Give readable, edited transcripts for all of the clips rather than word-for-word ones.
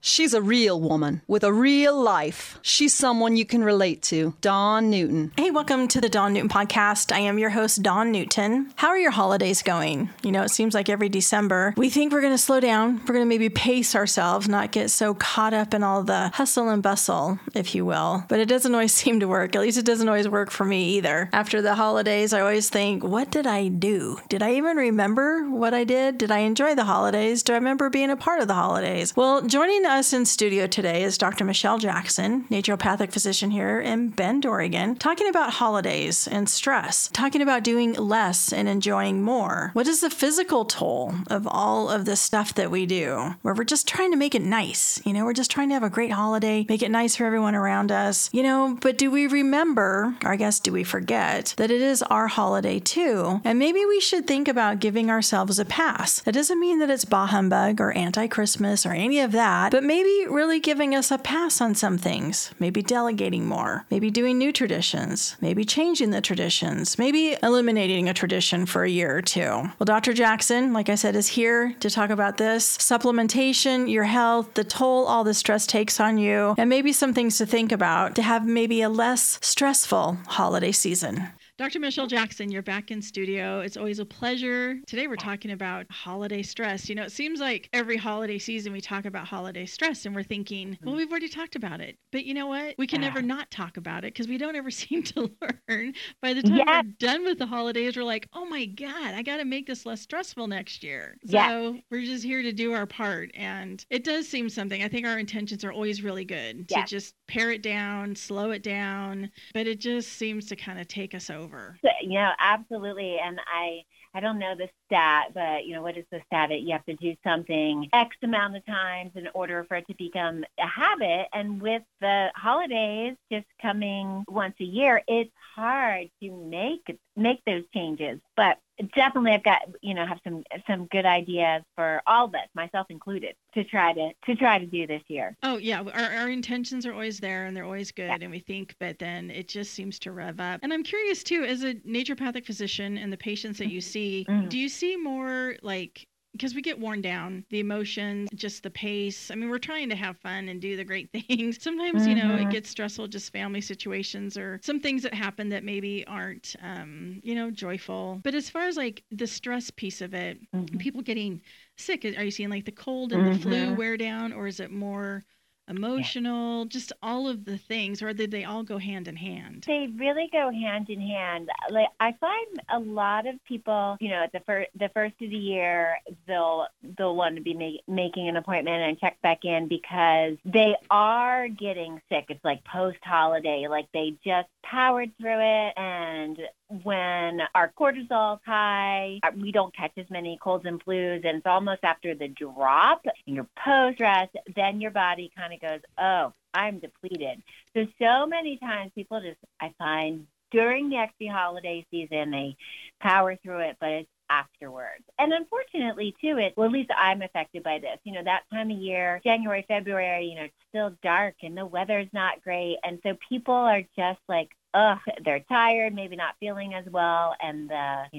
She's a real woman with a real life. She's someone you can relate to. Dawn Newton. Hey, welcome to the Dawn Newton podcast. I am your host, Dawn Newton. How are your holidays going? You know, it seems like every December we think we're going to slow down. We're going to maybe pace ourselves, not get so caught up in all the hustle and bustle, if you will. But it doesn't always seem to work. At least it doesn't always work for me either. After the holidays, I always think, what did I do? Did I even remember what I did? Did I enjoy the holidays? Do I remember being a part of the holidays? Well, joining us in studio today is Dr. Michelle Jackson, naturopathic physician here in Bend, Oregon, talking about holidays and stress, talking about doing less and enjoying more. What is the physical toll of all of the stuff that we do, where we're just trying to make it nice? You know, we're just trying to have a great holiday, make it nice for everyone around us, you know, but do we remember, or I guess do we forget, that it is our holiday too? And maybe we should think about giving ourselves a pass. That doesn't mean that it's bah humbug or anti-Christmas or any of that, but maybe really giving us a pass on some things, maybe delegating more, maybe doing new traditions, maybe changing the traditions, maybe eliminating a tradition for a year or two. Well, Dr. Jackson, like I said, is here to talk about this, supplementation, your health, the toll all the stress takes on you, and maybe some things to think about to have maybe a less stressful holiday season. Dr. Michelle Jackson, you're back in studio. It's always a pleasure. Today we're talking about holiday stress. You know, it seems like every holiday season we talk about holiday stress and we're thinking, well, we've already talked about it. But you know what? We can never not talk about it because we don't ever seem to learn. By the time we're done with the holidays, we're like, oh my God, I got to make this less stressful next year. So we're just here to do our part. And it does seem something. I think our intentions are always really good to just pare it down, slow it down. But it just seems to kind of take us over. So, you know, absolutely. And I don't know the stat, but, you know, what is the stat? You have to do something X amount of times in order for it to become a habit. And with the holidays just coming once a year, it's hard to make those changes. But definitely I've got, you know, have some good ideas for all of us, myself included, to try to do this year. Oh yeah. Our intentions are always there and they're always good. And we think, but then it just seems to rev up. And I'm curious too, as a naturopathic physician and the patients that you see, do you see more like, because we get worn down, the emotions, just the pace. I mean, we're trying to have fun and do the great things. Sometimes, you know, it gets stressful, just family situations or some things that happen that maybe aren't, you know, joyful. But as far as like the stress piece of it, people getting sick, are you seeing like the cold and the flu wear down, or is it more emotional, just all of the things, or did they all go hand in hand? They really go hand in hand. Like I find a lot of people, you know, at the first of the year, they'll want to be making an appointment and check back in because they are getting sick. It's like post-holiday, like they just powered through it, and when our cortisol's high, we don't catch as many colds and flus, and it's almost after the drop and you're post-stress, then your body kind of goes, oh, I'm depleted. So many times people just, I find during the XP holiday season, they power through it, but it's afterwards. And unfortunately, too, at least I'm affected by this. You know, that time of year, January, February, you know, it's still dark and the weather's not great. And so people are just like, they're tired, maybe not feeling as well, and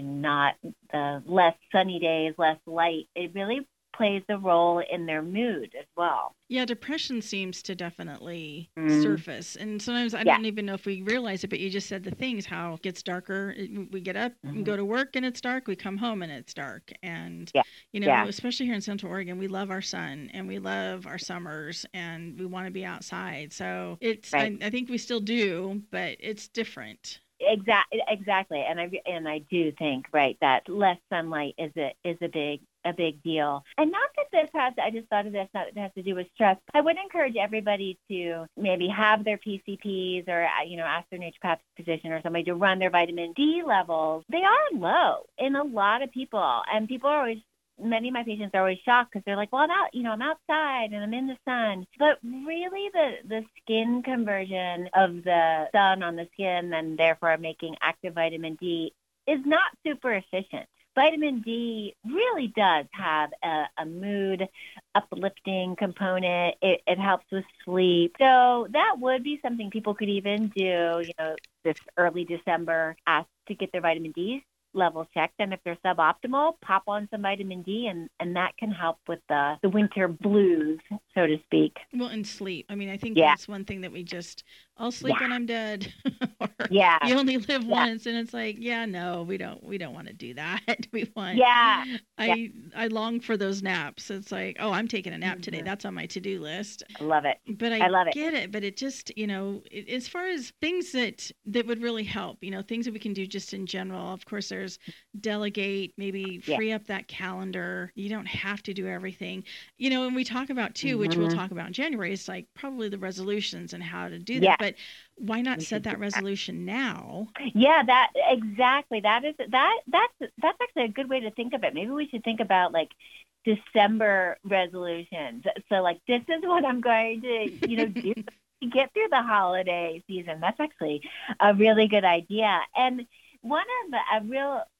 the less sunny days, less light, it really plays a role in their mood as well. Yeah, depression seems to definitely surface. And sometimes I don't even know if we realize it, but you just said the things, how it gets darker. We get up and go to work and it's dark. We come home and it's dark. And, you know, especially here in Central Oregon, we love our sun and we love our summers and we want to be outside. So it's, I think we still do, but it's different. Exactly. And I do think, that less sunlight is a big deal. And not that this has, I just thought of this, not that it has to do with stress. I would encourage everybody to maybe have their PCPs or, you know, ask their naturopathic physician or somebody to run their vitamin D levels. They are low in a lot of people. And people are always, many of my patients are always shocked because they're like, well, I'm outside and I'm in the sun. But really the skin conversion of the sun on the skin and therefore making active vitamin D is not super efficient. Vitamin D really does have a mood uplifting component. It helps with sleep. So that would be something people could even do, you know, this early December, ask to get their vitamin D levels checked. And if they're suboptimal, pop on some vitamin D, and that can help with the winter blues, so to speak. Well, and sleep. I mean, I think Yeah. that's one thing that I'll sleep when I'm dead. Or Yeah. you only live once, and it's like, no, we don't want to do that. I long for those naps. It's like, oh, I'm taking a nap today. That's on my to-do list. I love it. But I love it. get it. But it just, as far as things that would really help, things that we can do just in general. Of course, there's delegate, maybe free up that calendar. You don't have to do everything. And we talk about too, which we'll talk about in January, is like probably the resolutions and how to do that. But why not set that resolution now? Yeah, that exactly. That's actually a good way to think of it. Maybe we should think about like December resolutions. So like, this is what I'm going to, do to get through the holiday season. That's actually a really good idea. And one of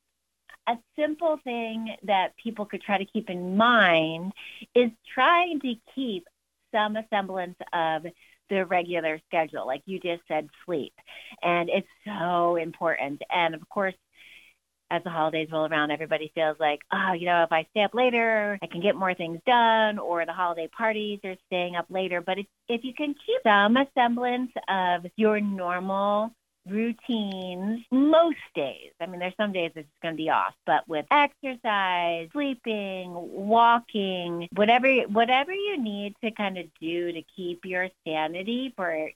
a simple thing that people could try to keep in mind is trying to keep some semblance of the regular schedule. Like you just said, sleep. And it's so important. And of course, as the holidays roll around, everybody feels like, if I stay up later, I can get more things done, or the holiday parties are staying up later. But if you can keep some semblance of your normal routines most days. I mean, there's some days it's going to be off, but with exercise, sleeping, walking, whatever you need to kind of do to keep your sanity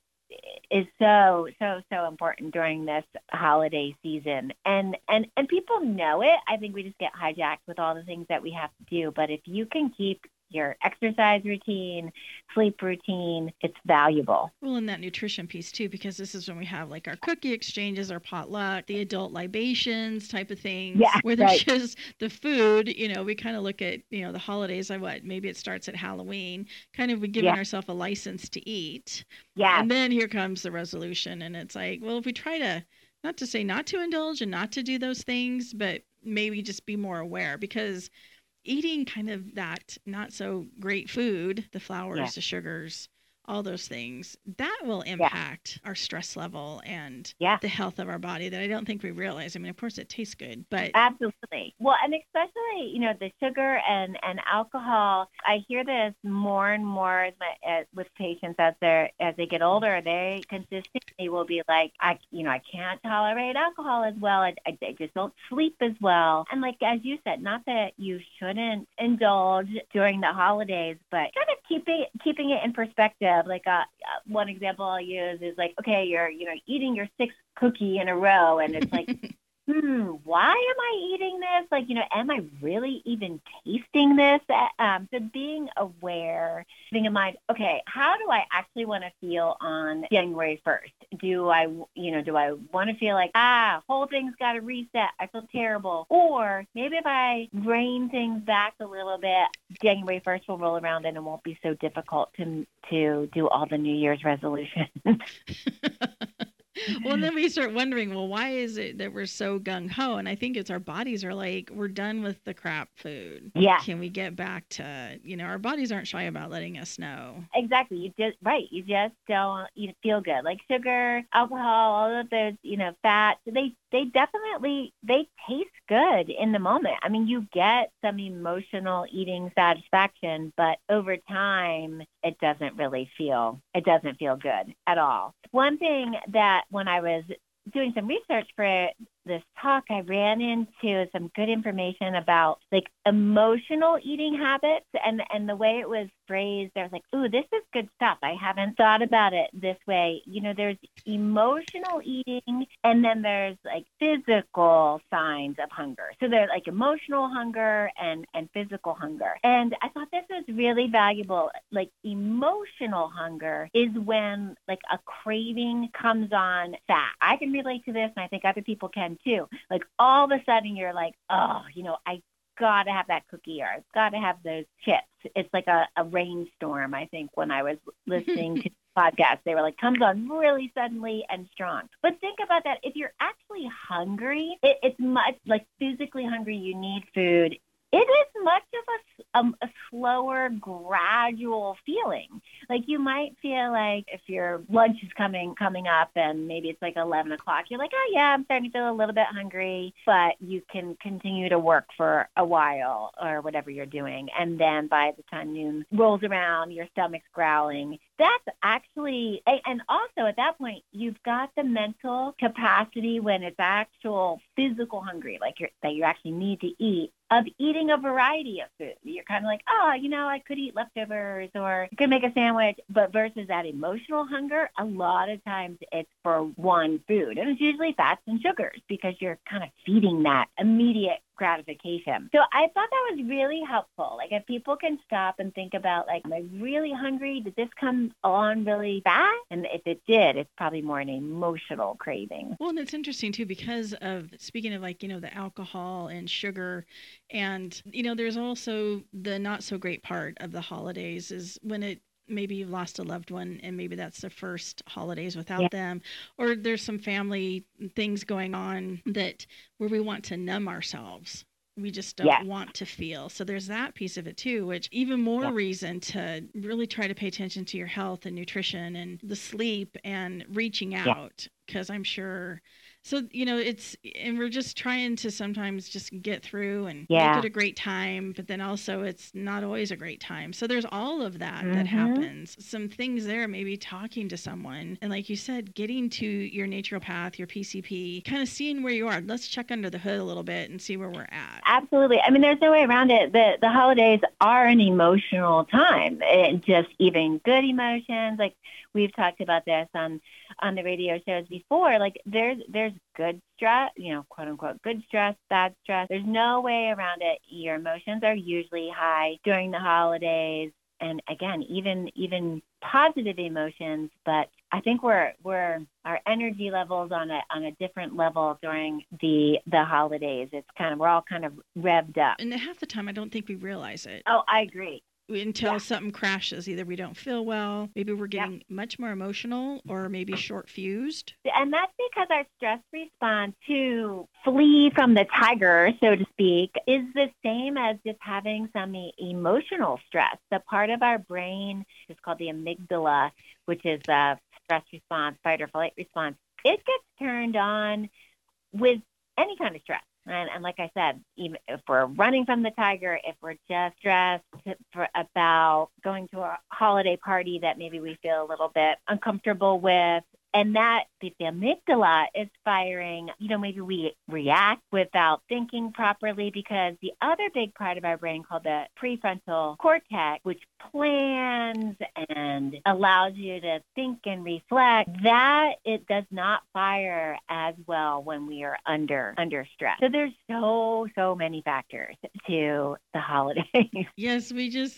is so important during this holiday season. And people know it. I think we just get hijacked with all the things that we have to do. But if you can keep your exercise routine, sleep routine, it's valuable. Well, and that nutrition piece too, because this is when we have like our cookie exchanges, our potluck, the adult libations type of things, where there's just the food, we kind of look at, the holidays, maybe it starts at Halloween, kind of giving ourselves a license to eat. Yeah. And then here comes the resolution. And it's like, well, if we try to, not to say not to indulge and not to do those things, but maybe just be more aware, because eating kind of that not so great food, the flours, the sugars, all those things, that will impact our stress level and the health of our body that I don't think we realize. I mean, of course, it tastes good, but... Absolutely. Well, and especially, the sugar and alcohol, I hear this more and more with patients as they get older. They consistently will be like, I can't tolerate alcohol as well. I just don't sleep as well. And like, as you said, not that you shouldn't indulge during the holidays, but kind of keeping it in perspective. Like one example I'll use is like, okay, you're eating your sixth cookie in a row, and it's like, why am I eating this? Like, am I really even tasting this? So being aware, keeping in mind, okay, how do I actually want to feel on January 1st? Do I want to feel like, whole thing's got to reset, I feel terrible? Or maybe if I rein things back a little bit, January 1st will roll around and it won't be so difficult to do all the New Year's resolutions. Well, then we start wondering, well, why is it that we're so gung-ho? And I think it's our bodies are like, we're done with the crap food. Yeah. Can we get back to, our bodies aren't shy about letting us know. Exactly. You just don't feel good. Like sugar, alcohol, all of those, fats, they definitely taste good in the moment. I mean, you get some emotional eating satisfaction, but over time, it doesn't feel good at all. One thing that when I was doing some research for this talk, I ran into some good information about like emotional eating habits, and the way it was phrased, I was like, ooh, this is good stuff. I haven't thought about it this way. There's emotional eating, and then there's like physical signs of hunger. So there's like emotional hunger and physical hunger. And I thought this was really valuable. Like emotional hunger is when like a craving comes on fat. I can relate to this, and I think other people can too. Like all of a sudden you're like, oh, I got to have that cookie, or I've got to have those chips. It's like a rainstorm, I think, when I was listening to podcasts. They were like, comes on really suddenly and strong. But think about that. If you're actually hungry, it's much like physically hungry, you need food. it is much of a slower, gradual feeling. Like you might feel like if your lunch is coming up and maybe it's like 11 o'clock, you're like, oh yeah, I'm starting to feel a little bit hungry, but you can continue to work for a while or whatever you're doing. And then by the time noon rolls around, your stomach's growling. That's actually, and also at that point, you've got the mental capacity when it's actual physical hungry, like that you actually need to eat, of eating a variety of food. You're kind of like, oh, I could eat leftovers or I could make a sandwich. But versus that emotional hunger, a lot of times it's for one food. And it's usually fats and sugars because you're kind of feeding that immediate gratification. So I thought that was really helpful. Like if people can stop and think about, like, am I really hungry? Did this come on really fast? And if it did, it's probably more an emotional craving. Well, and it's interesting too, because of, speaking of like, the alcohol and sugar, and, there's also the not so great part of the holidays is when maybe you've lost a loved one and maybe that's the first holidays without them, or there's some family things going on where we want to numb ourselves. We just don't want to feel. So there's that piece of it too, which even more reason to really try to pay attention to your health and nutrition and the sleep and reaching out, because I'm sure. So, and we're just trying to sometimes just get through and make it a great time, but then also it's not always a great time. So there's all of that that happens. Some things there, maybe talking to someone. And like you said, getting to your naturopath, your PCP, kind of seeing where you are. Let's check under the hood a little bit and see where we're at. Absolutely. I mean, there's no way around it. The holidays are an emotional time, and just even good emotions. Like we've talked about this on the radio shows before. Like there's good stress, quote unquote, good stress, bad stress. There's no way around it. Your emotions are usually high during the holidays. And again, even positive emotions, but I think we're our energy levels on a different level during the holidays. It's we're all kind of revved up. And half the time I don't think we realize it. Oh, I agree. Until something crashes. Either we don't feel well, maybe we're getting much more emotional, or maybe short-fused. And that's because our stress response to flee from the tiger, so to speak, is the same as just having some emotional stress. The part of our brain is called the amygdala, which is a stress response, fight or flight response. It gets turned on with any kind of stress. And like I said, even if we're running from the tiger, if we're just stressed about going to a holiday party that maybe we feel a little bit uncomfortable with, and that the amygdala is firing, maybe we react without thinking properly, because the other big part of our brain called the prefrontal cortex, which plans and allows you to think and reflect, that it does not fire as well when we are under stress. So there's so many factors to the holidays. Yes,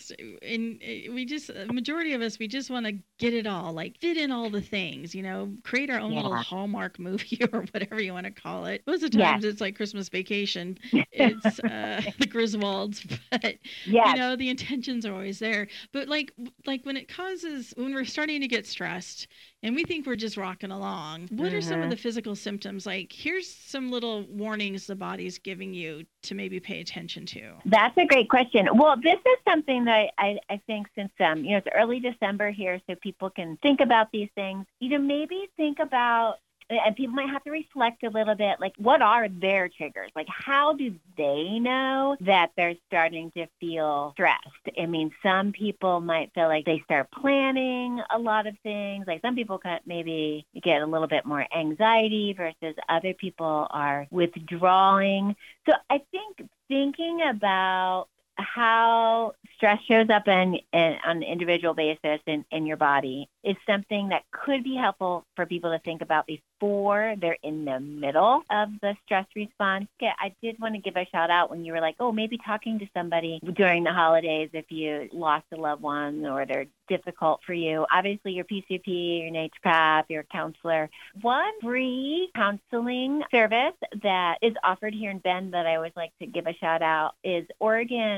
majority of us, we just want to get it all, like fit in all the things, create our own little Hallmark movie or whatever you want to call it. Most of the times it's like Christmas Vacation. It's the Griswolds, but the intentions are always there. But like when we're starting to get stressed and we think we're just rocking along, what are some of the physical symptoms? Like, here's some little warnings the body's giving you to maybe pay attention to. That's a great question. Well, this is something that I think since, it's early December here, so people can think about these things. Maybe think about, and people might have to reflect a little bit, like, what are their triggers? Like, how do they know that they're starting to feel stressed? I mean, some people might feel like they start planning a lot of things. Like, some people can maybe get a little bit more anxiety versus other people are withdrawing. So I think thinking about how stress shows up on an individual basis in your body is something that could be helpful for people to think about before they're in the middle of the stress response. I did want to give a shout out when you were like, oh, maybe talking to somebody during the holidays if you lost a loved one or they're difficult for you. Obviously, your PCP, your naturopath, your counselor. One free counseling service that is offered here in Bend that I always like to give a shout out is Oregon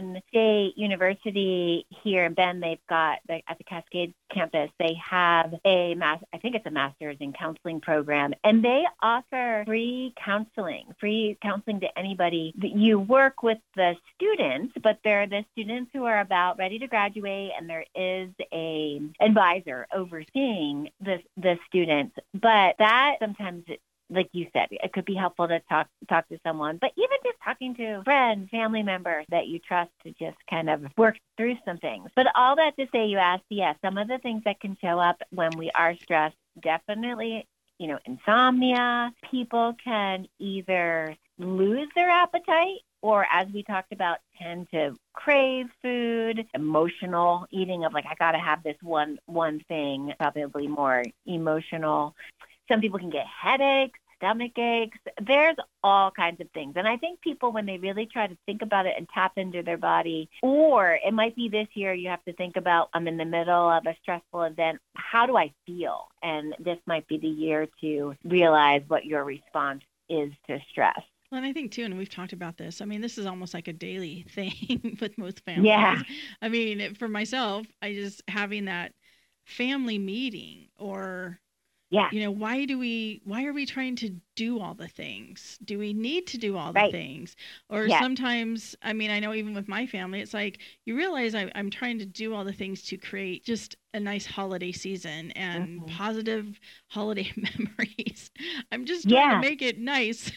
Penn State University here in Bend, they've got, at the Cascade campus, they have I think it's a master's in counseling program, and they offer free counseling to anybody. You work with the students, but they're the students who are about ready to graduate, and there is a advisor overseeing the students. But that sometimes, like you said, it could be helpful to talk to someone, but even just talking to friends, family members that you trust to just kind of work through some things. But all that to say, you asked, some of the things that can show up when we are stressed, definitely, insomnia. People can either lose their appetite or, as we talked about, tend to crave food, emotional eating of like, I got to have this one thing, probably more emotional. Some people can get headaches, stomach aches. There's all kinds of things. And I think people, when they really try to think about it and tap into their body, or it might be this year, you have to think about, I'm in the middle of a stressful event. How do I feel? And this might be the year to realize what your response is to stress. Well, and I think, too, and we've talked about this, I mean, this is almost like a daily thing with most families. Yeah. I mean, for myself, I just having that family meeting or... Yeah. Why are we trying to do all the things? Do we need to do all the things? Or sometimes, I mean, I know even with my family, it's like you realize I'm trying to do all the things to create just a nice holiday season and positive holiday memories. I'm just trying to make it nice.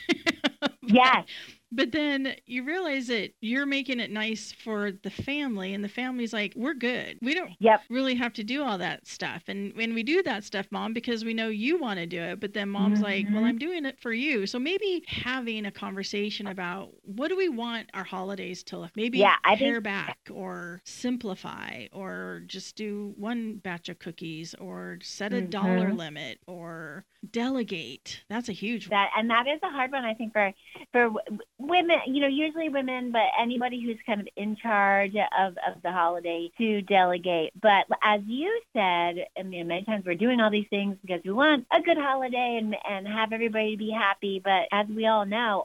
But then you realize that you're making it nice for the family, and the family's like, we're good. We don't really have to do all that stuff. And when we do that stuff, Mom, because we know you want to do it, but then Mom's like, well, I'm doing it for you. So maybe having a conversation about what do we want our holidays to look? Maybe pare back or simplify or just do one batch of cookies or set a dollar limit or delegate. That's a huge one. And that is a hard one, I think, for women, usually women, but anybody who's kind of in charge of the holiday to delegate. But as you said, I mean, many times we're doing all these things because we want a good holiday and have everybody be happy. But as we all know,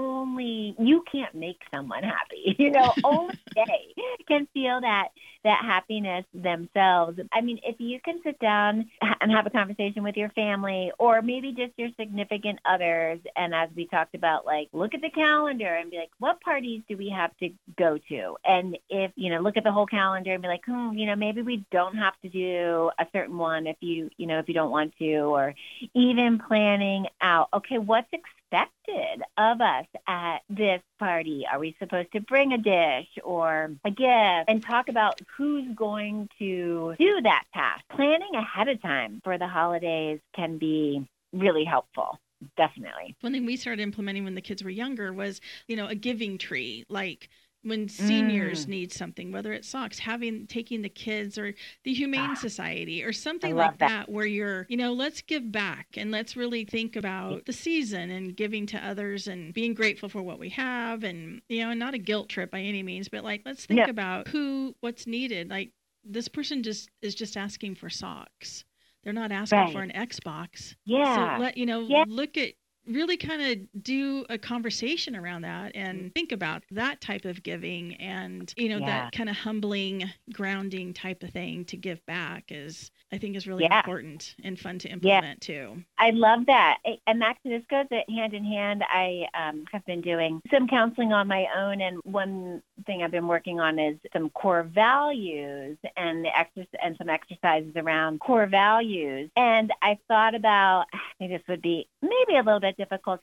you can't make someone happy. Only they can feel that happiness themselves. I mean, if you can sit down and have a conversation with your family or maybe just your significant others, and as we talked about, like, look at the calendar and be like, what parties do we have to go to? And if, look at the whole calendar and be like, maybe we don't have to do a certain one if you don't want to, or even planning out, okay, what's expected of us at this party? Are we supposed to bring a dish or a gift? And talk about who's going to do that task. Planning ahead of time for the holidays can be really helpful. Definitely. One thing we started implementing when the kids were younger was, a giving tree, like when seniors need something, whether it's socks, taking the kids or the Humane Society or something like that, where you're, let's give back and let's really think about the season and giving to others and being grateful for what we have. And, not a guilt trip by any means, but like, let's think about what's needed. Like this person is just asking for socks. They're not asking for an Xbox. Yeah. So look at, really kind of do a conversation around that and think about that type of giving and, that kind of humbling, grounding type of thing to give back I think is really important and fun to implement too. I love that. And Max, this goes hand in hand. I have been doing some counseling on my own, and one thing I've been working on is some core values and some exercises around core values. And I thought about, I think this would be maybe a little bit difficult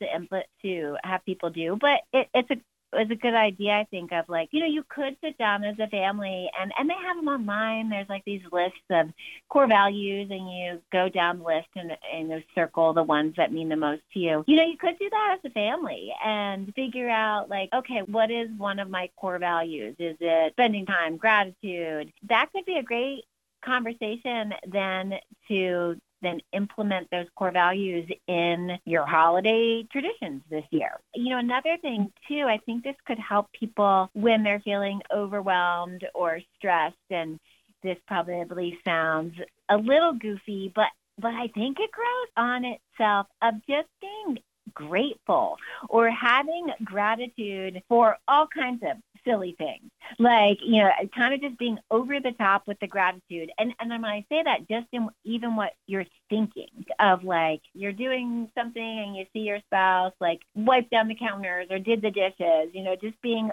to have people do, but it's a good idea, I think, of like, you could sit down as a family and they have them online. There's like these lists of core values and you go down the list and you circle the ones that mean the most to you. You could do that as a family and figure out like, okay, what is one of my core values? Is it spending time, gratitude? That could be a great conversation then to implement those core values in your holiday traditions this year. Another thing too, I think this could help people when they're feeling overwhelmed or stressed. And this probably sounds a little goofy, but I think it grows on itself of just being grateful or having gratitude for all kinds of silly things, like, you know, kind of just being over the top with the gratitude. And then when I say that, just in even what you're thinking of, like, you're doing something and you see your spouse like wipe down the counters or did the dishes, you know, just being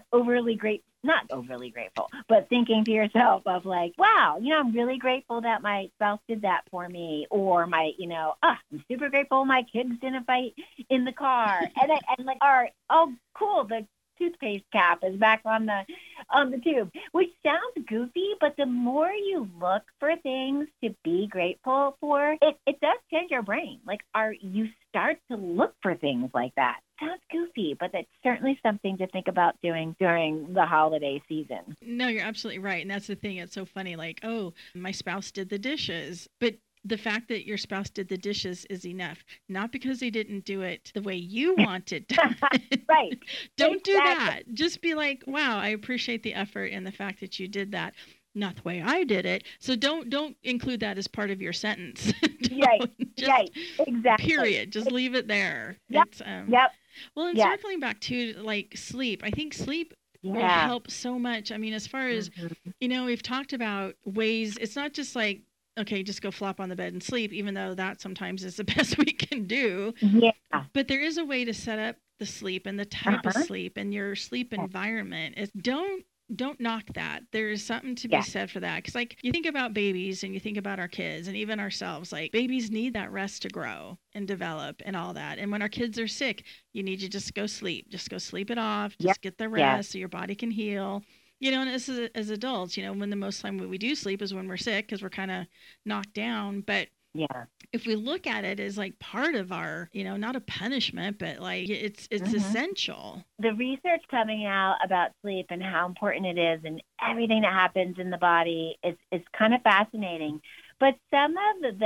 not overly grateful, but thinking to yourself of like, wow, you know, I'm really grateful that my spouse did that for me, or my, you know, I'm super grateful my kids didn't fight in the car, and like, oh, cool, the toothpaste cap is back on the tube, which sounds goofy, but the more you look for things to be grateful for, it does change your brain. Like, you start to look for things like that. Sounds goofy, but that's certainly something to think about doing during the holiday season. No, you're absolutely right. And that's the thing. It's so funny. Like, oh, my spouse did the dishes. But the fact that your spouse did the dishes is enough. Not because they didn't do it the way you wanted done. Right. Don't do that. Just be like, wow, I appreciate the effort and the fact that you did that. Not the way I did it. So don't include that as part of your sentence. Right. Exactly. Period. Just leave it there. Yep. Yep. Well, and circling back to like sleep, I think sleep will help so much. I mean, as far as, you know, we've talked about ways, it's not just like, okay, just go flop on the bed and sleep, even though that sometimes is the best we can do. Yeah. But there is a way to set up the sleep and the type of sleep and your sleep environment. Don't knock that. There's something to be said for that. Because, like, you think about babies and you think about our kids and even ourselves, like, babies need that rest to grow and develop and all that. And when our kids are sick, you need to just go sleep. Just go sleep it off. Just get the rest so your body can heal. You know, and as adults, you know, when the most time we do sleep is when we're sick because we're kind of knocked down. But if we look at it as like part of our, you know, not a punishment, but like it's essential. The research coming out about sleep and how important it is and everything that happens in the body is kind of fascinating. But some of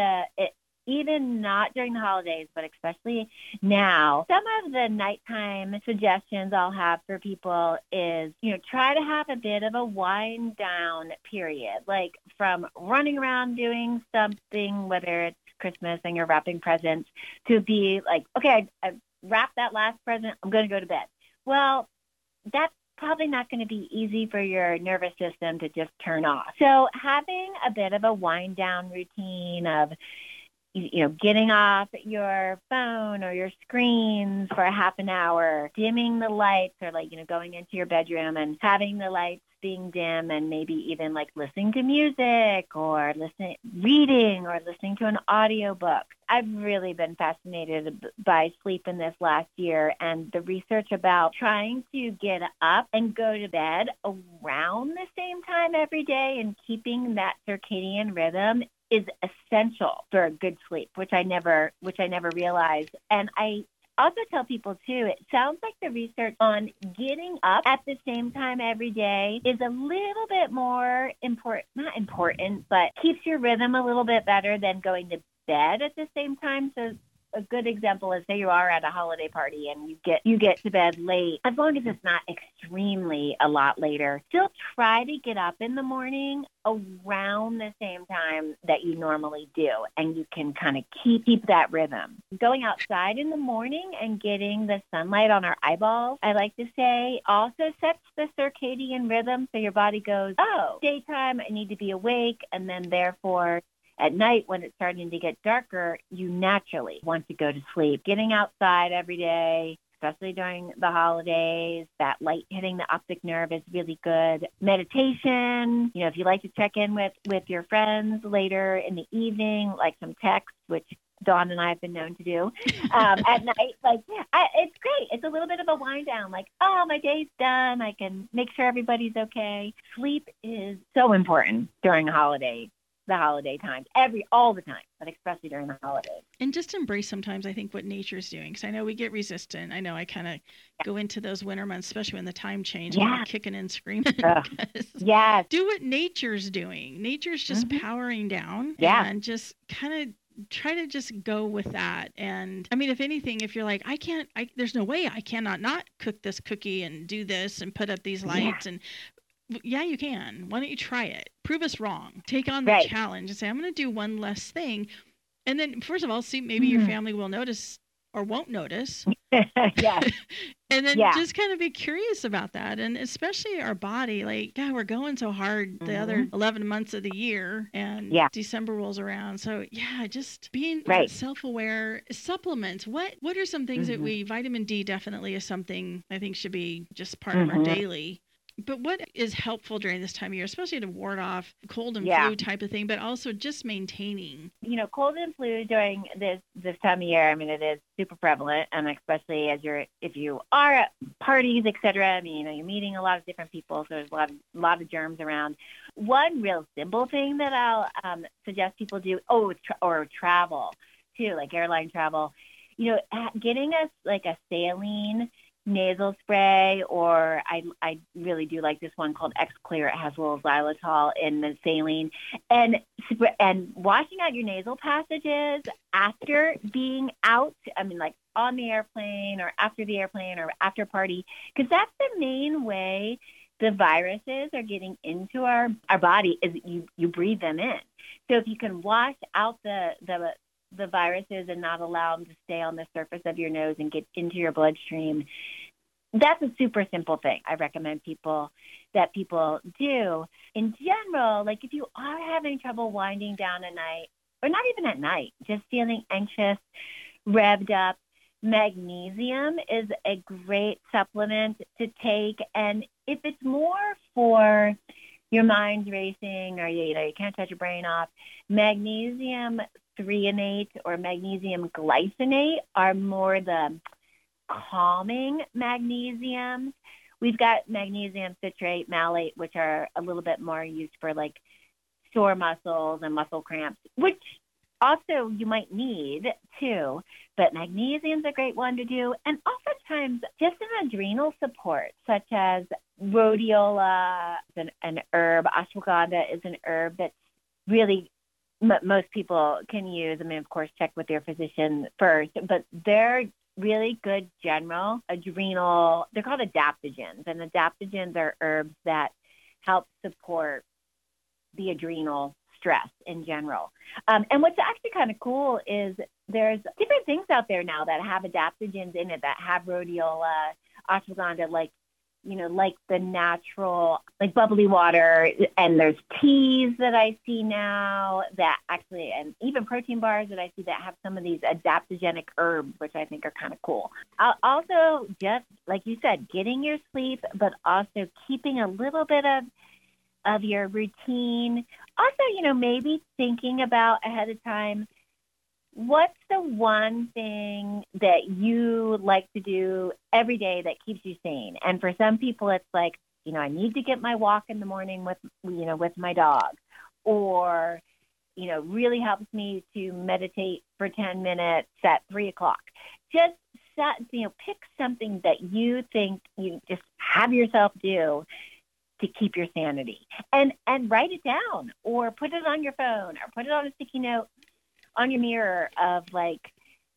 even not during the holidays, but especially now, some of the nighttime suggestions I'll have for people is, you know, try to have a bit of a wind down period, like from running around doing something, whether it's Christmas and you're wrapping presents, to be like, okay, I wrapped that last present, I'm going to go to bed. Well, that's probably not going to be easy for your nervous system to just turn off. So having a bit of a wind down routine of, you know, getting off your phone or your screens for a half an hour, dimming the lights, or like, you know, going into your bedroom and having the lights being dim, and maybe even like listening to music or reading or listening to an audiobook. I've really been fascinated by sleep in this last year, and the research about trying to get up and go to bed around the same time every day and keeping that circadian rhythm is essential for good sleep, which I never realized. And I also tell people too, it sounds like the research on getting up at the same time every day is a little bit more not important, but keeps your rhythm a little bit better than going to bed at the same time. So a good example is, say you are at a holiday party and you get to bed late, as long as it's not extremely a lot later, still try to get up in the morning around the same time that you normally do, and you can kind of keep that rhythm. Going outside in the morning and getting the sunlight on our eyeballs, I like to say, also sets the circadian rhythm, so your body goes, oh, daytime, I need to be awake, and then therefore at night, when it's starting to get darker, you naturally want to go to sleep. Getting outside every day, especially during the holidays, that light hitting the optic nerve is really good. Meditation, you know, if you like to check in with your friends later in the evening, like some text, which Dawn and I have been known to do at night, like, it's great. It's a little bit of a wind down, like, oh, my day's done. I can make sure everybody's okay. Sleep is so important during the holiday times, all the time, but especially during the holidays. And just embrace sometimes, I think, what nature's doing. Because I know we get resistant. I know I kind of go into those winter months, especially when the time change, and we're kicking and screaming. Yes. Do what nature's doing. Nature's just powering down. And just kind of try to just go with that. And I mean, if anything, if you're like, there's no way I cannot not cook this cookie and do this and put up these lights and yeah, you can. Why don't you try it? Prove us wrong. Take on the challenge and say, I'm going to do one less thing. And then, first of all, see, maybe your family will notice, or won't notice. Yes. And then just kind of be curious about that. And especially our body, like, God, we're going so hard the other 11 months of the year, and December rolls around. So just being self-aware. Supplements. What are some things that vitamin D definitely is something I think should be just part of our daily. But what is helpful during this time of year, especially to ward off cold and flu type of thing, but also just maintaining? Cold and flu during this time of year, I mean, it is super prevalent, and especially if you are at parties, et cetera. I mean, you're meeting a lot of different people, so there's a lot of germs around. One real simple thing that I'll suggest people do, or travel too, like airline travel, getting us like a saline nasal spray, or I really do like this one called X-Clear. It has a little xylitol in the saline, and washing out your nasal passages after being out. I mean, like on the airplane or after the airplane or after a party, because that's the main way the viruses are getting into our body, is you breathe them in. So if you can wash out the viruses and not allow them to stay on the surface of your nose and get into your bloodstream, that's a super simple thing I recommend people do. In general, like if you are having trouble winding down at night, or not even at night, just feeling anxious, revved up, magnesium is a great supplement to take. And if it's more for your mind's racing, or you can't touch your brain off, magnesium threonate or magnesium glycinate are more the calming magnesiums. We've got magnesium citrate, malate, which are a little bit more used for like sore muscles and muscle cramps, which also you might need too. But magnesium's a great one to do. And oftentimes just an adrenal support, such as rhodiola, an herb. Ashwagandha is an herb that's really most people can use. I mean, of course, check with your physician first, but they're really good general adrenal. They're called adaptogens, and adaptogens are herbs that help support the adrenal stress in general. And what's actually kind of cool is there's different things out there now that have adaptogens in it, that have rhodiola, ashwagandha, like the natural, like bubbly water. And there's teas that I see now that actually, and even protein bars that I see that have some of these adaptogenic herbs, which I think are kind of cool. Also, just like you said, getting your sleep, but also keeping a little bit of your routine. Also, maybe thinking about ahead of time, what's the one thing that you like to do every day that keeps you sane? And for some people, it's like, I need to get my walk in the morning with my dog, or, really helps me to meditate for 10 minutes at 3:00. Just pick something that you think you just have yourself do to keep your sanity, and write it down, or put it on your phone, or put it on a sticky note on your mirror of like,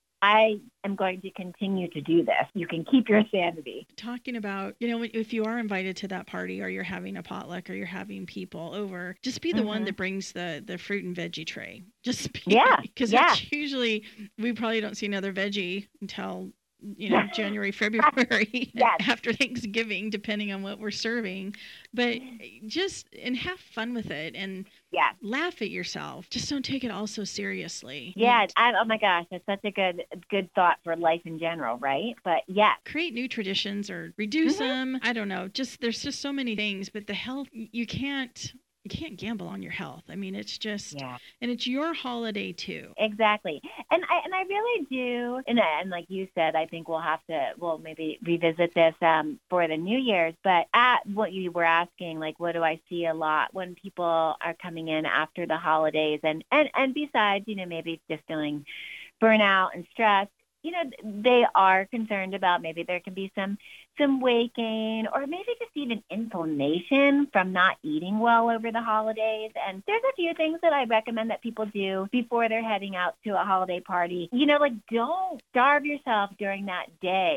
I am going to continue to do this. You can keep your sanity. Talking about, if you are invited to that party, or you're having a potluck, or you're having people over, just be the one that brings the fruit and veggie tray. Just be, because that's usually, we probably don't see another veggie until January, February, after Thanksgiving, depending on what we're serving. But and have fun with it, and laugh at yourself. Just don't take it all so seriously. Yeah. Oh my gosh, that's such a good thought for life in general, right? But create new traditions or reduce them. I don't know. There's just so many things, but the health, you can't gamble on your health. I mean, it's just, and it's your holiday too. Exactly. And I really do. And like you said, I think we'll maybe revisit this for the New Year's, but at what you were asking, like, what do I see a lot when people are coming in after the holidays, and besides, maybe just feeling burnout and stress, they are concerned about maybe there can be some weight gain, or maybe just even inflammation from not eating well over the holidays. And there's a few things that I recommend that people do before they're heading out to a holiday party. Like, don't starve yourself during that day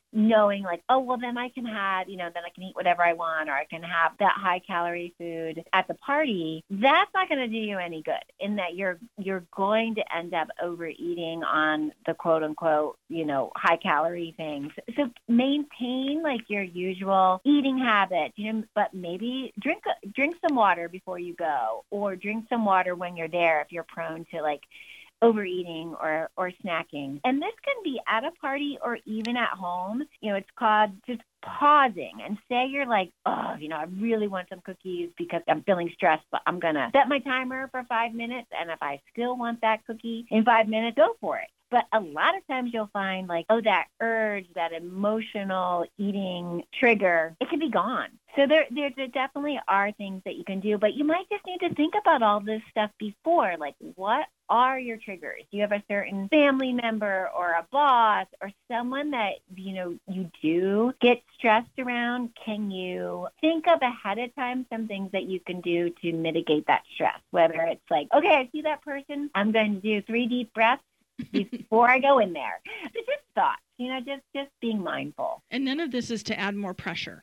knowing like, oh, well, then I can have, then I can eat whatever I want, or I can have that high calorie food at the party, that's not going to do you any good, in that you're going to end up overeating on the quote unquote, high calorie things. So maintain like your usual eating habits, but maybe drink some water before you go, or drink some water when you're there if you're prone to like overeating or snacking. And this can be at a party or even at home. It's called just pausing, and say you're like, oh, I really want some cookies because I'm feeling stressed, but I'm going to set my timer for 5 minutes. And if I still want that cookie in 5 minutes, go for it. But a lot of times you'll find like, oh, that urge, that emotional eating trigger, it can be gone. So there definitely are things that you can do, but you might just need to think about all this stuff before. Like, what are your triggers? Do you have a certain family member or a boss or someone that, you do get stressed around? Can you think of ahead of time some things that you can do to mitigate that stress? Whether it's like, okay, I see that person, I'm going to do 3 deep breaths before I go in there. It's just thoughts, just being mindful. And none of this is to add more pressure.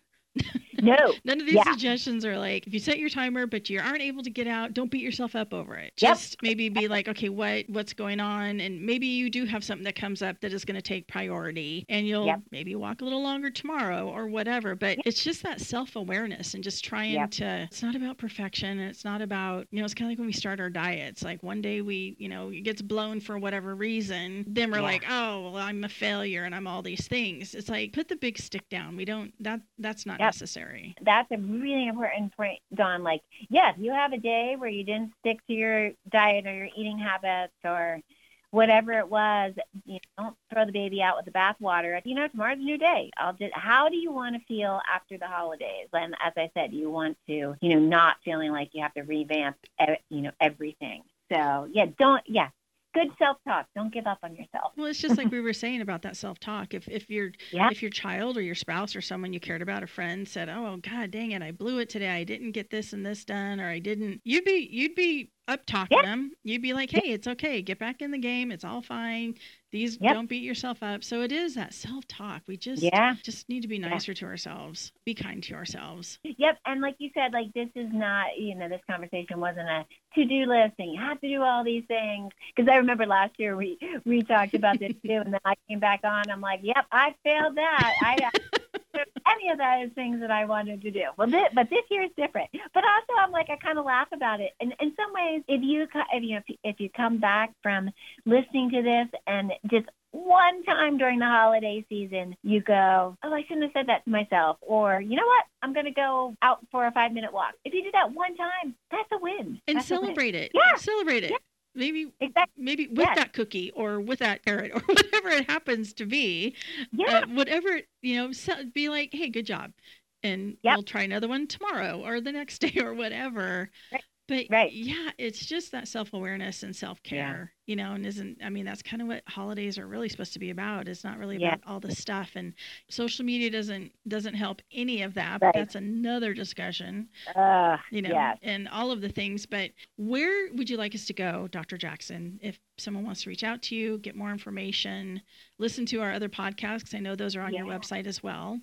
No. None of these suggestions are like, if you set your timer but you aren't able to get out, don't beat yourself up over it. Just maybe be like, okay, what's going on? And maybe you do have something that comes up that is going to take priority, and you'll maybe walk a little longer tomorrow or whatever. But it's just that self-awareness and just trying to, it's not about perfection. And it's not about, it's kind of like when we start our diets. Like one day we, it gets blown for whatever reason. Then we're like, oh, well, I'm a failure and I'm all these things. It's like, put the big stick down. We don't, that's not necessary. That's a really important point, Dawn. Like, yes, you have a day where you didn't stick to your diet or your eating habits or whatever it was. Don't throw the baby out with the bathwater. Tomorrow's a new day. How do you want to feel after the holidays? And as I said, you want to, not feeling like you have to revamp, everything. So good self-talk. Don't give up on yourself. Well, it's just like we were saying about that self-talk. If your child or your spouse or someone you cared about, a friend, said, "Oh God, dang it, I blew it today. I didn't get this and this done, or I didn't," you'd be up talking them. You'd be like, "Hey, it's okay. Get back in the game. It's all fine. Don't beat yourself up." So it is that self-talk. We just need to be nicer to ourselves. Be kind to ourselves. Yep. And like you said, like this is not, this conversation wasn't a to-do list and you have to do all these things. Because I remember last year we talked about this too, and then I came back on. I'm like, yep, I failed that. I any of those things that I wanted to do. Well, but this year is different. But also, I'm like, I kind of laugh about it. And in some ways, if you come back from listening to this and just one time during the holiday season, you go, oh, I shouldn't have said that to myself. Or, you know what? I'm going to go out for a 5-minute walk. If you do that one time, that's a win. And celebrate it. Yeah. Celebrate it. Yeah. Maybe with that cookie or with that carrot or whatever it happens to be. Yeah. Whatever, be like, hey, good job. And we'll try another one tomorrow or the next day or whatever. Right. But it's just that self-awareness and self-care, and that's kind of what holidays are really supposed to be about. It's not really about all the stuff, and social media doesn't help any of that. But that's another discussion, and all of the things. But where would you like us to go, Dr. Jackson, if someone wants to reach out to you, get more information, listen to our other podcasts? Because I know those are on your website as well.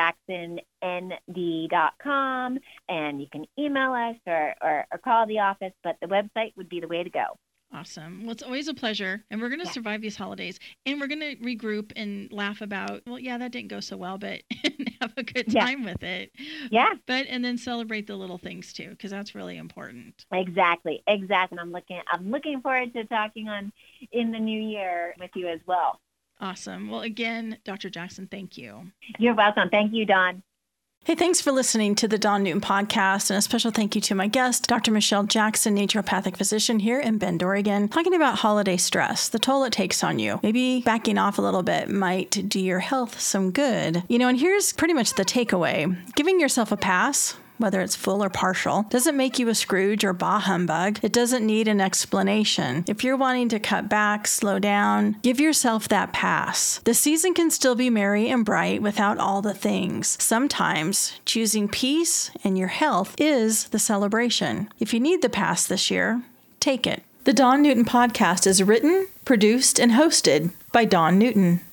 drjacksonnd.com, and you can email us or call the office, but the website would be the way to go. Awesome. Well, it's always a pleasure. And we're going to survive these holidays. And we're going to regroup and laugh about, that didn't go so well, but have a good time with it. Yeah. And then celebrate the little things too, because that's really important. Exactly. And I'm looking forward to talking in the new year with you as well. Awesome. Well, again, Dr. Jackson, thank you. You're welcome. Thank you, Dawn. Hey, thanks for listening to the Dawn Newton podcast, and a special thank you to my guest, Dr. Michelle Jackson, naturopathic physician here in Bend, Oregon, talking about holiday stress, the toll it takes on you. Maybe backing off a little bit might do your health some good. And here's pretty much the takeaway. Giving yourself a pass, whether it's full or partial, doesn't make you a Scrooge or bah humbug. It doesn't need an explanation. If you're wanting to cut back, slow down, give yourself that pass. The season can still be merry and bright without all the things. Sometimes choosing peace and your health is the celebration. If you need the pass this year, take it. The Dawn Newton podcast is written, produced, and hosted by Dawn Newton.